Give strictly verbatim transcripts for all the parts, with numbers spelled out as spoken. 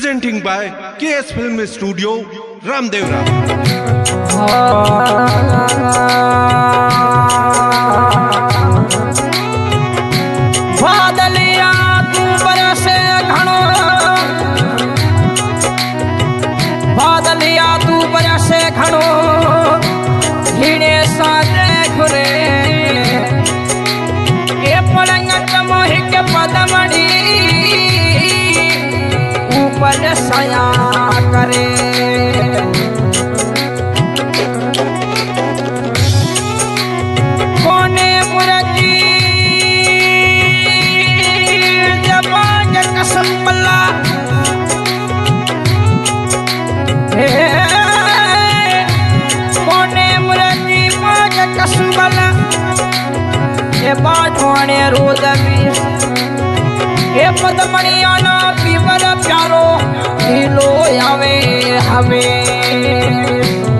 presenting by K S Film Studio, Ramdevra. बादलिया तू बरसे घणो, बादलिया तू बरसे घणो, हीणे साजे घुरे ए पलंग मोहि के पदमड़ी ऊपर सया करे। कोने बुरजी जबान कसम बल्ला हे कोने बुरजी माज कसम बल्ला ये बाठवाने रोज भी ये पदमणिया ना पीवर प्यारो ढीलो आवे हमें।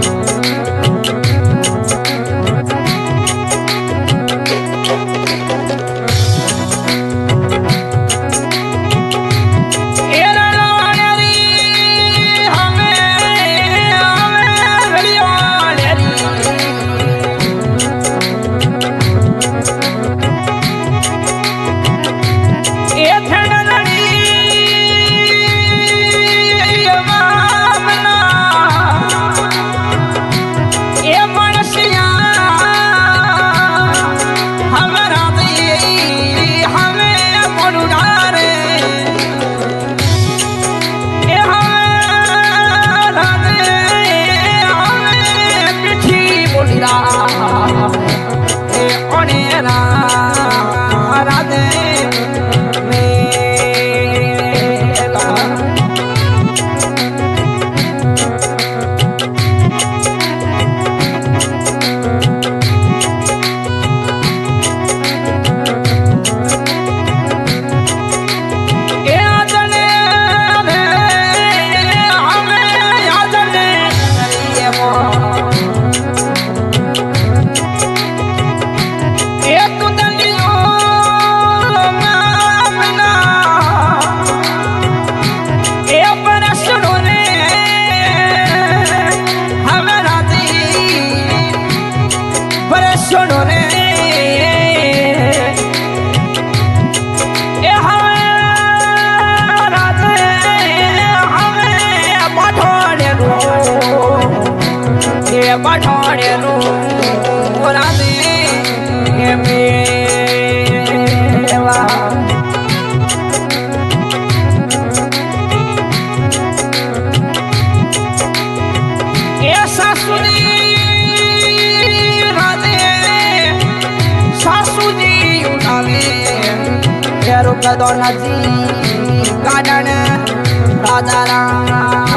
बढ़ोड़े रो राधे ये मेवा ये सासुरी राधे सासुजी उठावे फेरो कदो नजी गार्डन राजा राम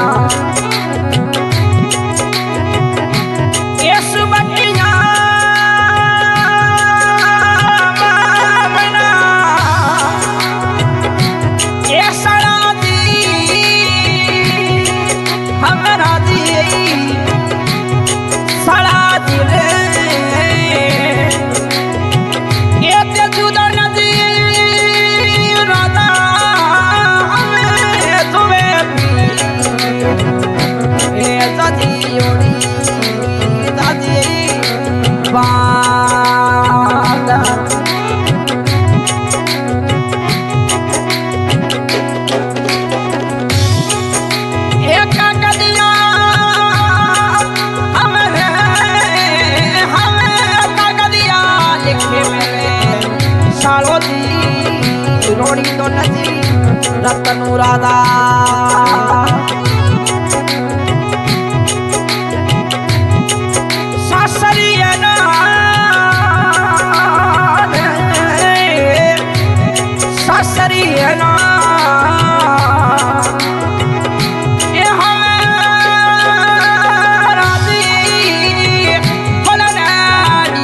रोड़ी तो नजी रतनु राधा सासरी ना सासरी ना ये हमें राधी बोलनाडी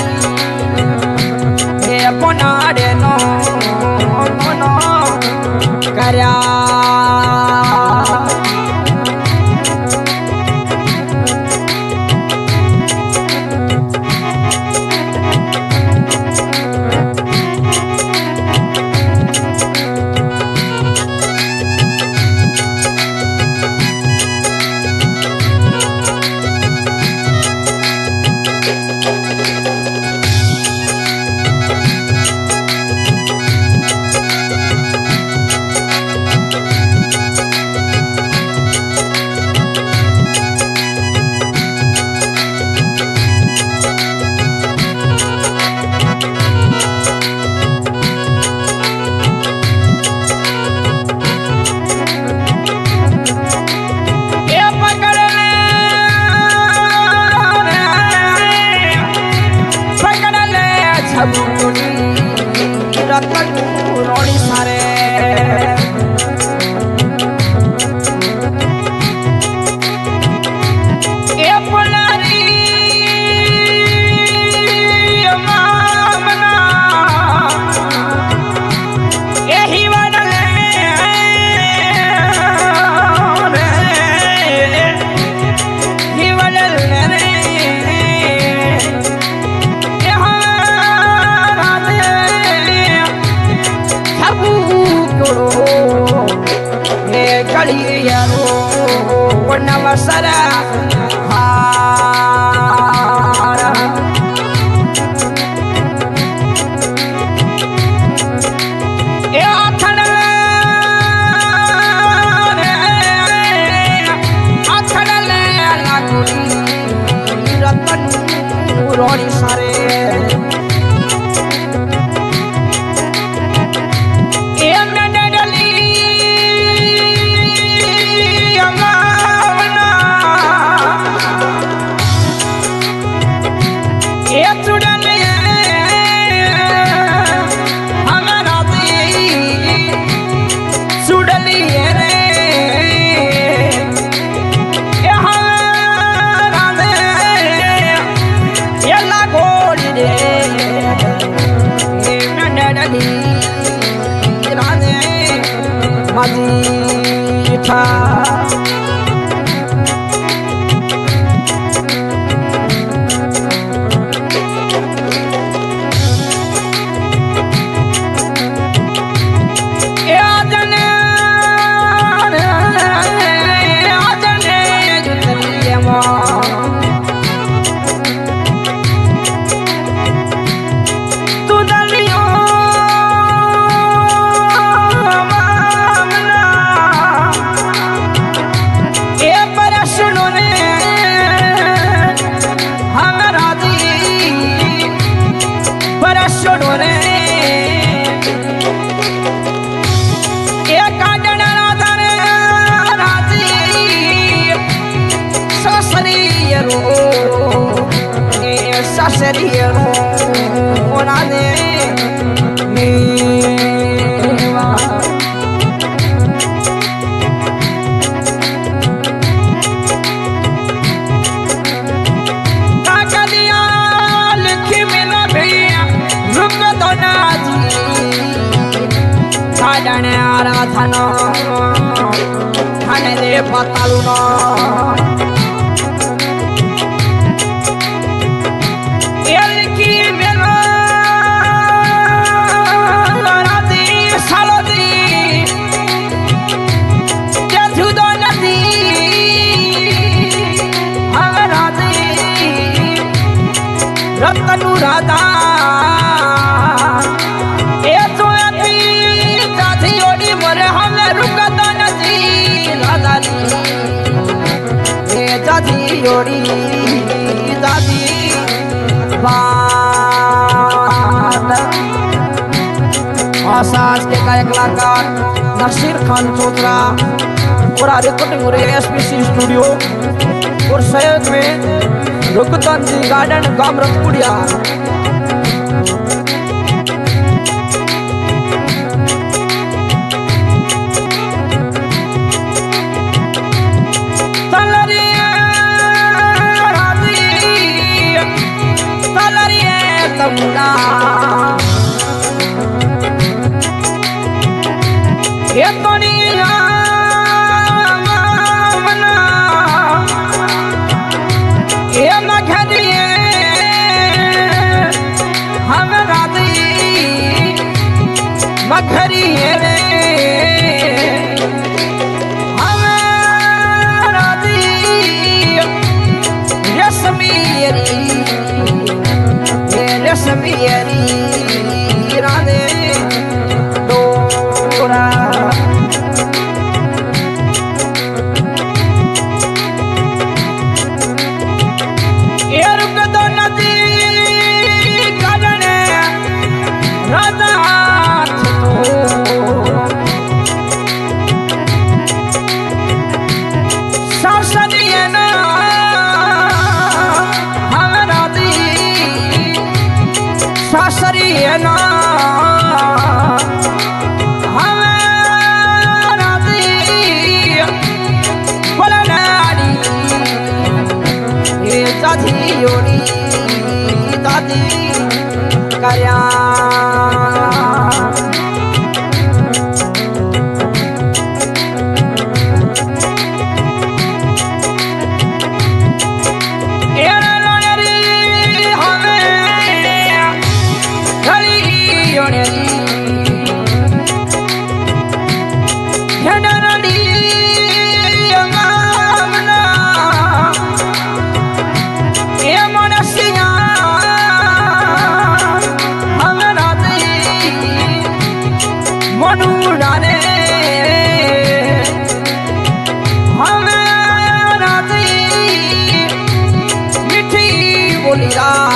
ये बोनाडे नो કર્યા कलियरो नवसर हार ए आथण रे आथण ले लागुरी रतन रोड़ी सारे ए नडली मदीठा Saseriero orane mewa takadiya likhi mila bhiya ruk donaji kadane aradhana thane de pataluna रतनु राधा ए तो अति जाती ओडी मरे हमें रुकता नहीं राधा ए जाती ओडी जाती बात आसाज के गायक कलाकार नसीर खान चौधरा और रिकॉर्डिंग हो रही है एसपीसी स्टूडियो और सहयोग में रुकतान जी गार्डन गाम रतपुड़िया तलरिया राधी तलरिया तमुना ये दुनिया मखरी रे हमारा दी रश्मियरी ये रश्मियरी राधे डोरा ये रुक दो नदी करने राधा सासरियना हमारा दी बोलनारी ये दादी योनी दादी करया Canada बलिराम।